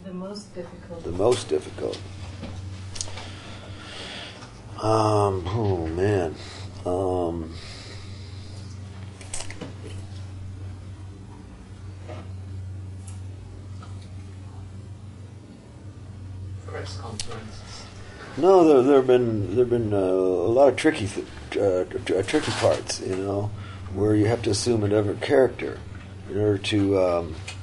The most difficult. The most difficult. Oh man. Press conferences. No, there have been a lot of tricky parts, where you have to assume a different character in order to